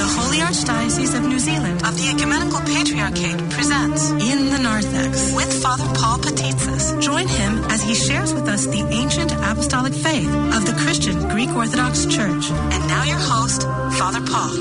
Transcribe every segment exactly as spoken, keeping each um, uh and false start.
the Holy Archdiocese of New Zealand of the Ecumenical Patriarchate presents In the Narthex with Father Paul Patitsis. Join him as he shares with us the ancient apostolic faith of the Christian Greek Orthodox Church. And now your host, Father Paul.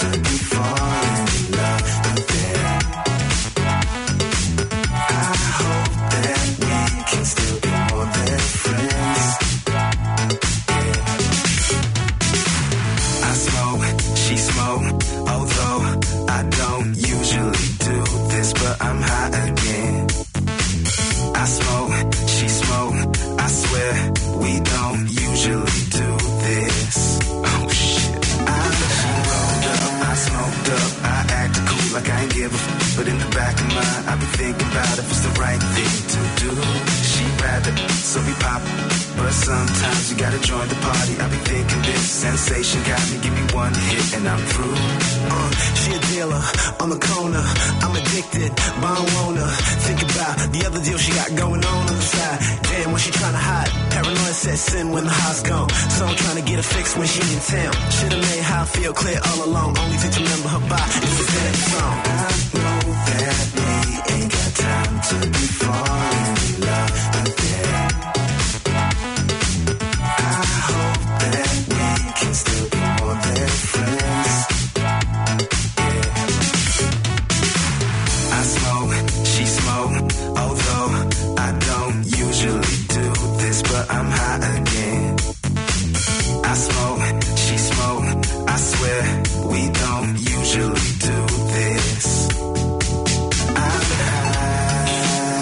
to be falling in love again. I hope that we can still be more than friends. Yeah. I smoke, she smoke, although I don't usually do this, but I'm high again. I smoke, she smoke, I swear we don't usually do this. Oh shit. I she rolled up, I smoked up, I act cool like I ain't give a f, but in the back of my I be thinking about if it's the right thing to do. She rather, so we pop, but sometimes you gotta join the party. I be thinking this sensation got me, give me one hit and I'm through. Uh, she a dealer on the corner, I'm addicted, but I don't wanna think about the other deal she got going on on the side. Damn, what she tryna hide? Paranoia sets in when the high's gone, so I'm trying to get her fixed when she in town. Should've made how I feel clear all along. Only thing to remember her by is the that song. I know that we ain't got time to be falling in love again. I hope that we can still be more than friends. Yeah. I smoke, she smoke, although I don't usually do this, but I'm high again. I smoke, she smoke, I swear we don't usually do this. I'm high.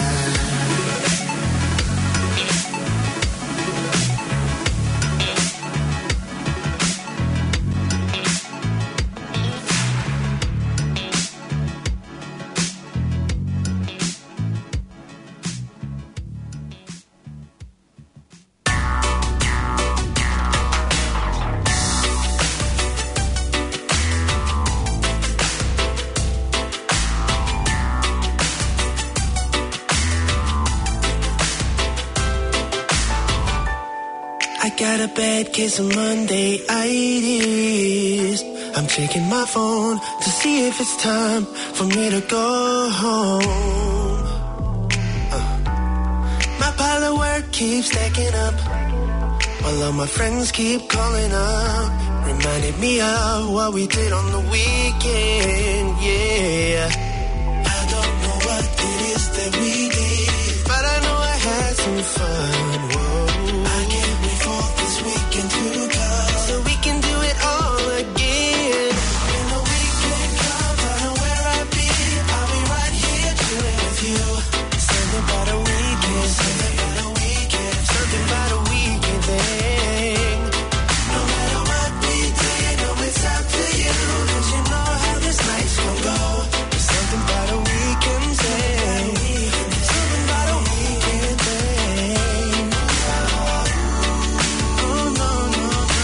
Got a bad case of Monday-itis. I'm checking my phone to see if it's time for me to go home. Uh. My pile of work keeps stacking up, while all my friends keep calling up, reminded me of what we did on the weekend, yeah. I don't know what it is that we did, but I know I had some fun, whoa. So we can do it all again. When the weekend comes, I know where I'll be. I'll be right here chilling with you. Something about a weekend, something about a weekend, something about a weekend thing. No matter what we did, no, it's up to you. 'Cause you know how this night's gonna go. Something about a weekend thing. Something about a weekend thing. Oh no, no.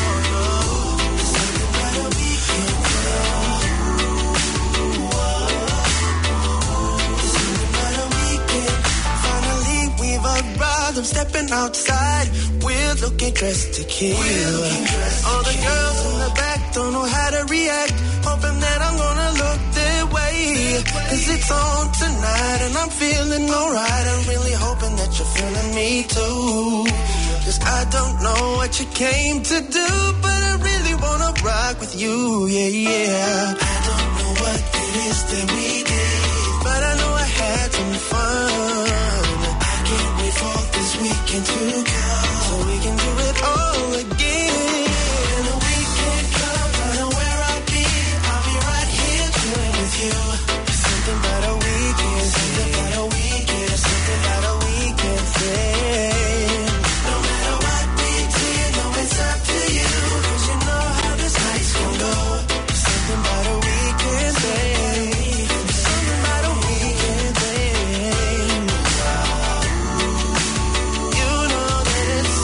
I'm stepping outside, we're looking dressed to kill. All the girls in the back don't know how to react, hoping that I'm gonna look their way. 'Cause it's on tonight and I'm feeling alright. I'm really hoping that you're feeling me too. 'Cause I don't know what you came to do, but I really wanna rock with you, yeah, yeah. I don't know what it is that we did, but I know I had some fun. Can't wait for this weekend to come, so we can do it all again. When the weekend comes, I know where I'll be. I'll be right here chilling with you. Something about a weekend, something about a weekend, something about a weekend thing. No matter what we did, no, it's up to you. 'Cause you know how this night's gonna go. Something about a weekend thing. Something about a weekend thing. You know that it's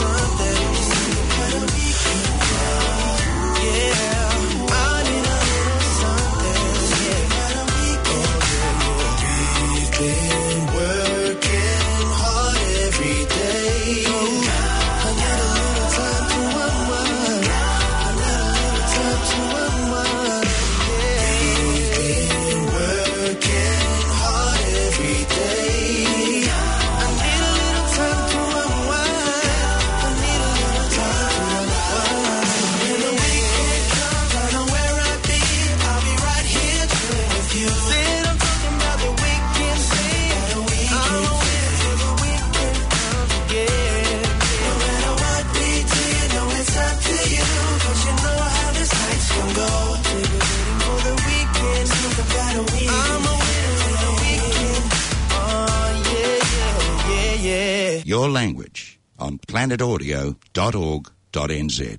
your language on planet audio dot org dot n z.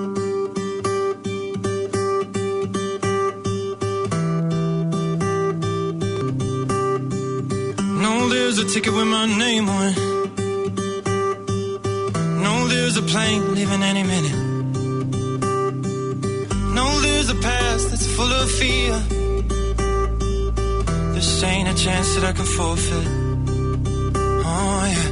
No, there's a ticket with my name on it. No, there's a plane leaving any minute. No, there's a past that's full of fear. This ain't a chance that I can forfeit. Oh, yeah.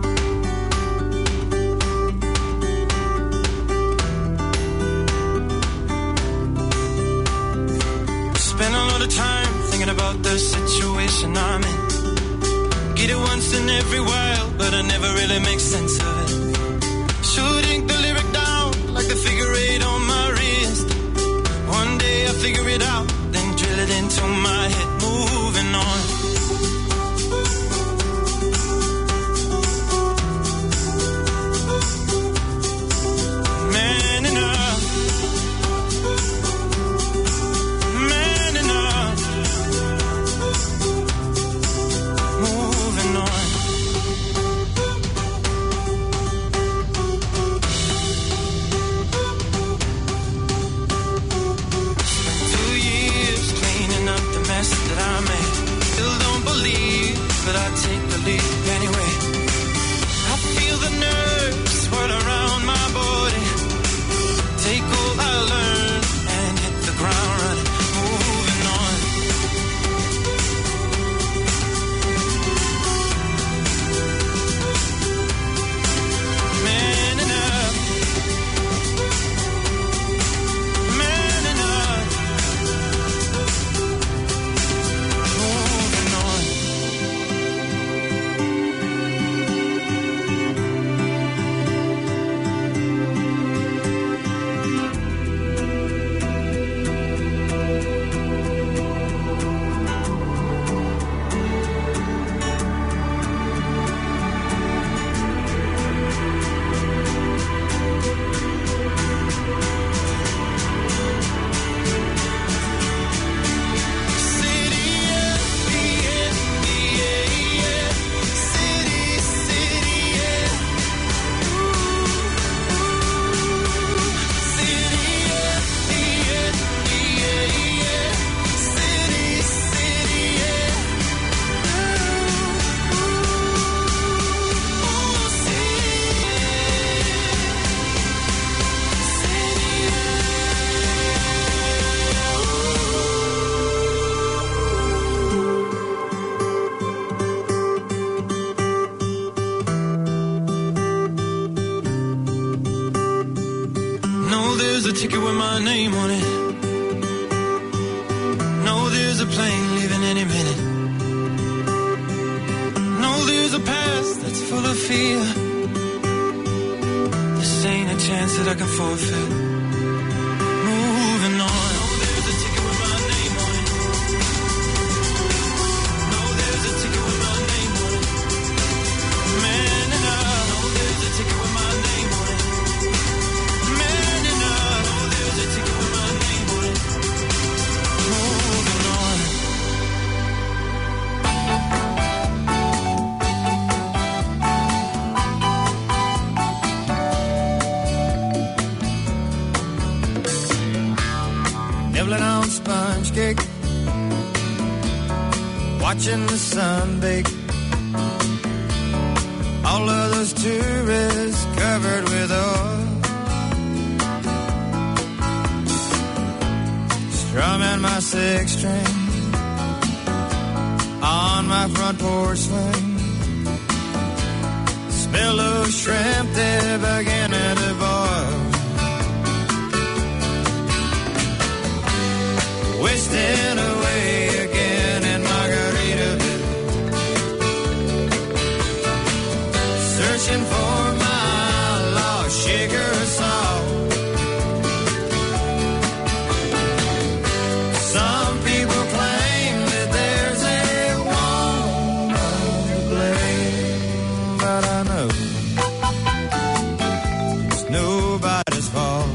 Spend a lot of time thinking about the situation I'm in. Get it once in every while, but I never really make sense of it. Should ink the lyric down like the figure eight on my wrist. One day I figure it out, then drill it into my head. Moving on. Man enough. Man enough. Moving on. Two years cleaning up the mess that I made. Still don't believe, but I take the leap anyway. I feel the nerves swirl around my body. Take all I learned and hit the ground running. Moving on. Man enough. Man enough. Moving on. No, there's a ticket with my name on it. No, there's a plane leaving any minute. No, there's a past that's full of fear. This ain't a chance that I can forfeit. Moving on. No, there's a ticket with my name on it. No, there's a ticket with my name on it. Man enough. No, there's a ticket with my name on it. Man enough. No, there's a ticket with my name on it. Moving on. Nibbling on sponge cake, watching the sun bake. All of those tourists covered with oil, strumming my six string on my front porch swing. Smell those shrimp, they're beginning to boil. Wasting away again in Margaritaville, searching for my lost sugar salt. Some people claim that there's a woman to blame, but I know it's nobody's fault.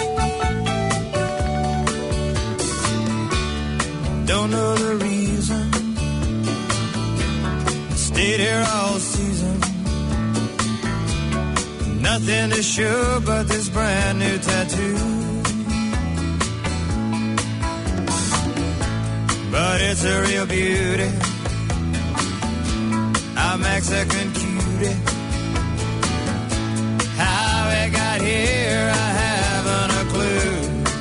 Don't know the reason, stayed here all season. Nothing is sure but this brand new tattoo. But it's a real beauty, a Mexican cutie. How it got here, I haven't a clue.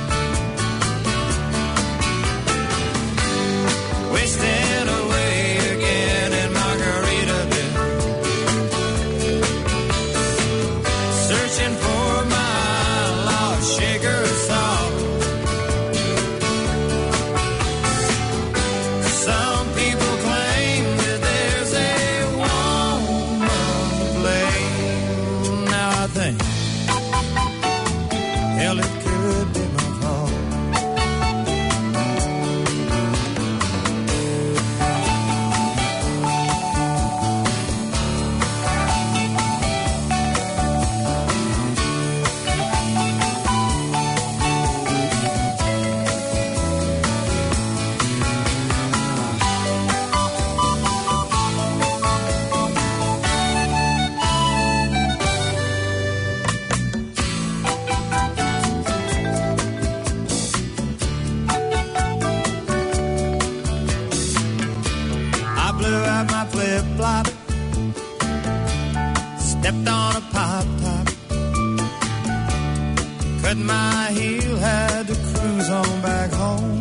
Wasting away again in Margaritaville, searching for my lost sugar salt. Some people claim that there's a woman to blame. Now I think, hell, it could be my fault. I blew out my flip-flop, stepped on a pop-top, cut my heel, had to cruise on back home.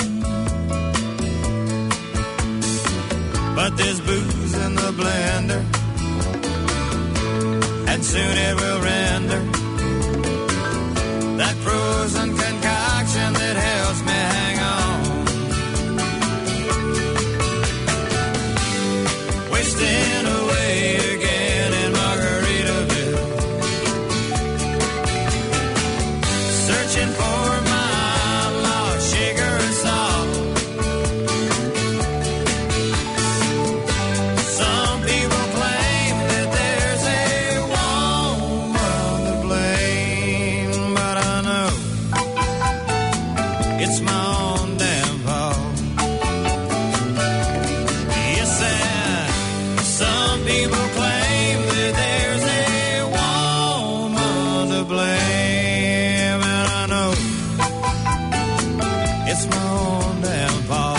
But there's booze in the blender, and soon it will render that frozen concoction that helps me hang on. Wasting away again in Margaritaville, searching for my lost sugar salt. Some people claim that there's a woman to blame, but I know it's my own damn fault. Yes, and some people claim that there's a woman to blame, and I know it's my own damn fault.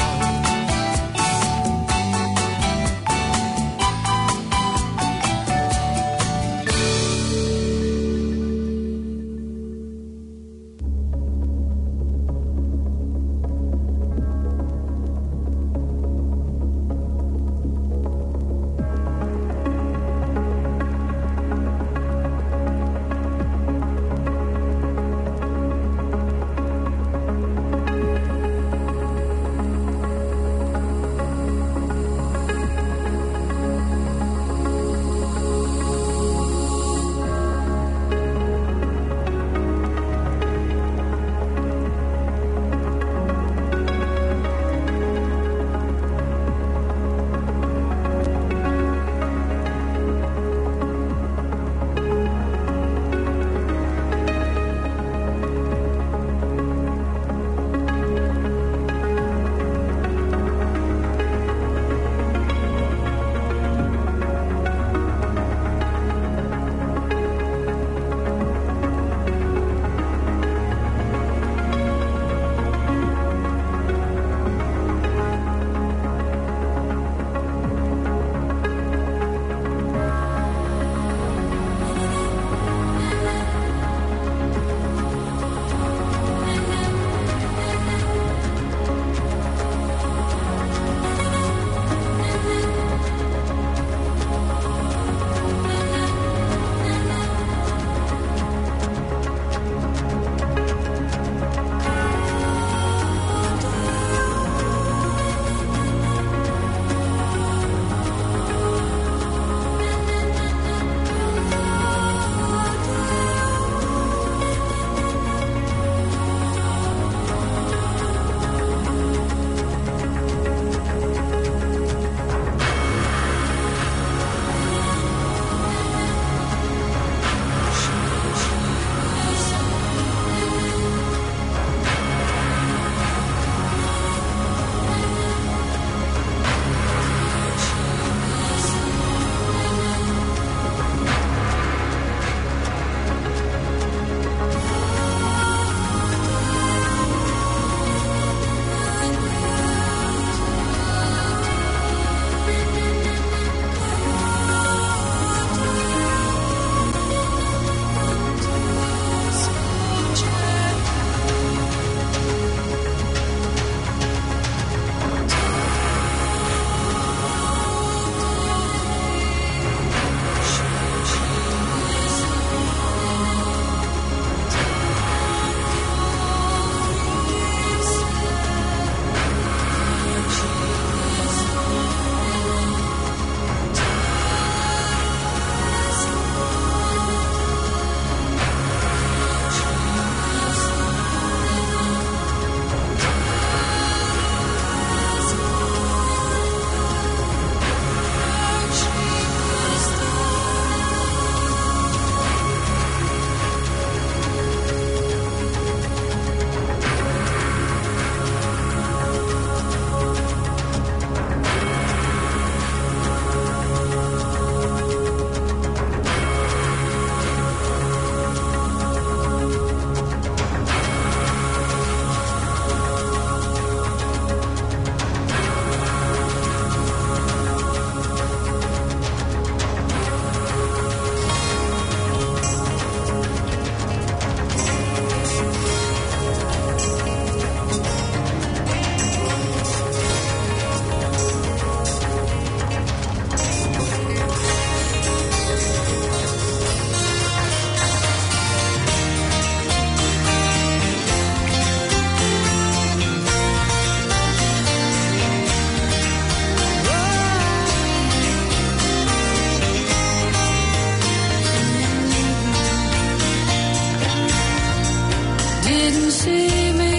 didn't see me,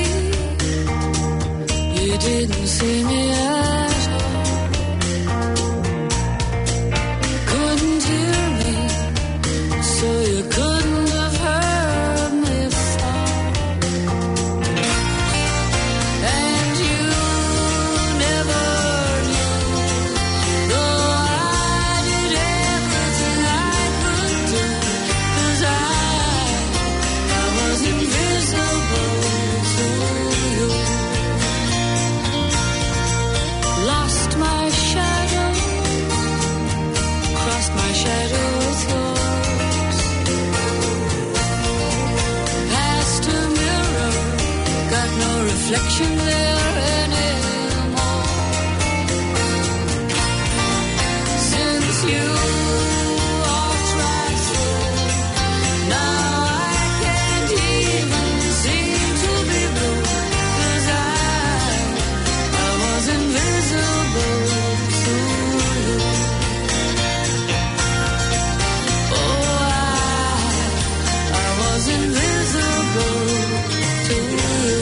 you didn't see me at all. Couldn't hear me, so you couldn't have heard me fall. And you never knew, though I did everything I could do, 'cause I, I was invisible to you. Lost my shadow, crossed my shadow with yours. Past a mirror, got no reflection there anymore. Since you walked right through, now I can't even seem to be blue, 'cause I, I was invisible to you. Oh, I, I was invisible to you.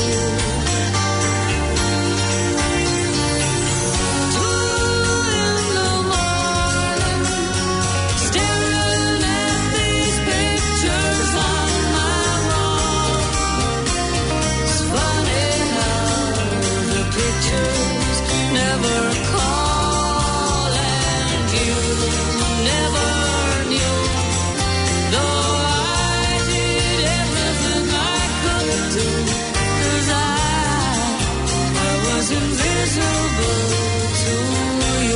Two in the morning, staring at these pictures on my wall. It's funny how the pictures never call, and you never knew, though I did everything I could do, 'cause I, I was invisible to you.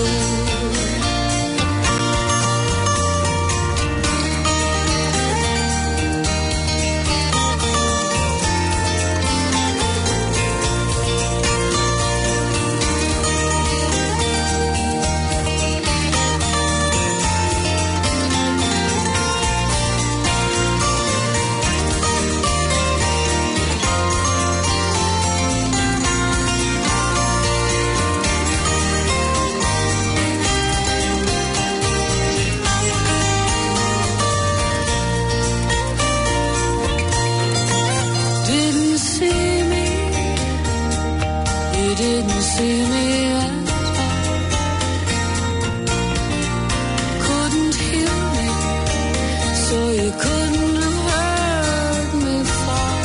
Didn't see me, you didn't see me at all. Couldn't hear me, so you couldn't have heard me fall.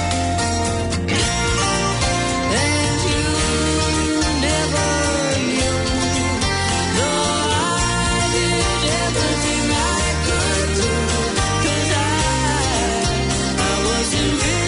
And you never knew, though I did everything I could do, 'cause I, I was invisible